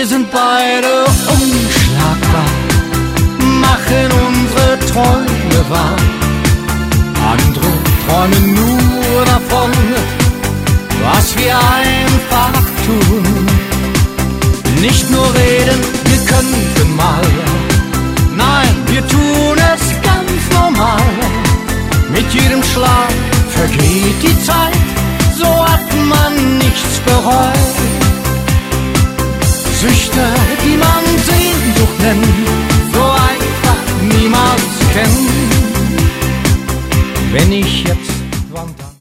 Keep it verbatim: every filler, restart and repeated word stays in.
sind beide unschlagbar, machen unsere Träume wahr. Andere träumen nur davon, was wir einfach tun. Nicht nur reden, wir könnten mal, nein, wir tun es ganz normal. Mit jedem Schlag vergeht die Zeit, so hat man nichts bereut. Süchte, die man Sehnsucht nennt, so einfach niemals kennt. Wenn ich jetzt